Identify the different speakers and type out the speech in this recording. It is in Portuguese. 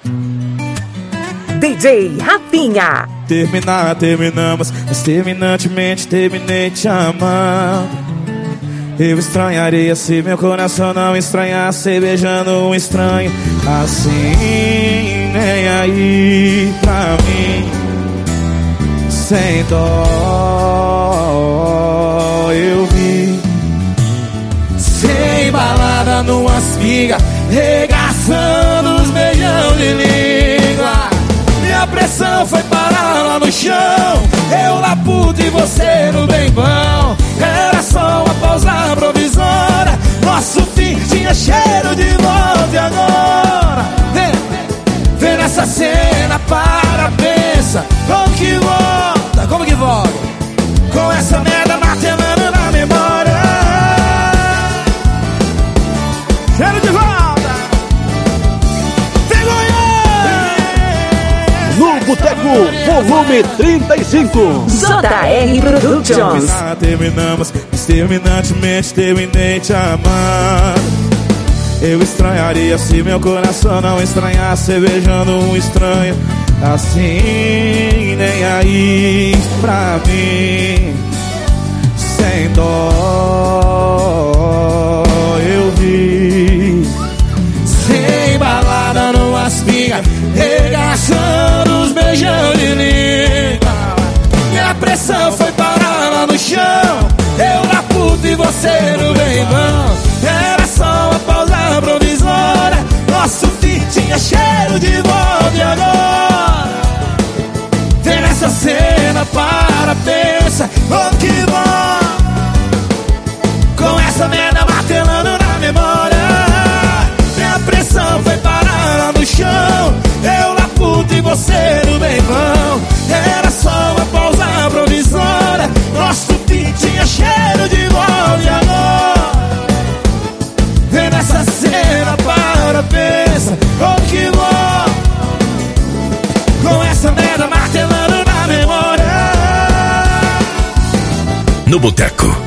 Speaker 1: DJ Rafinha.
Speaker 2: Terminamos, mas terminantemente terminei te amando. Eu estranharia se meu coração não estranhasse beijando um estranho assim, nem aí pra mim. Sem dó eu vi, sem balada numas figas, regaçando os beijão de língua. Minha pressão foi parar lá no chão, eu lá puto e você no bem bom. Era só uma pausa provisória, nosso fim tinha cheiro de volta. E agora, vê nessa cena, para, pensa, como que volta, como que volta? Com essa merda martelando na memória. Cheiro de volta,
Speaker 3: no Boteco, volume 35.
Speaker 1: JR Productions.
Speaker 2: Terminamos, mas terminantemente terminei te amando. Eu estranharia se meu coração não estranhasse beijando um estranho assim, nem aí pra mim. Sem dó eu vi, sem balada numas pingas, regaçando os beijão de língua. Minha pressão foi parar lá no chão, eu lá puto e você no bem bom. Era só uma pausa provisória, nosso fim tinha cheiro de volta. E agora, vê nessa cena, para, pensa, como que volta? Com essa merda martelando na memória. Minha pressão foi parar lá no chão, eu lá puto e você no bem bom. Era só uma pausa provisória, nosso fim tinha cheiro de volta. E agora, vem nessa cena, para, pensa, como que volta? Com essa merda martelando na memória.
Speaker 4: No Boteco.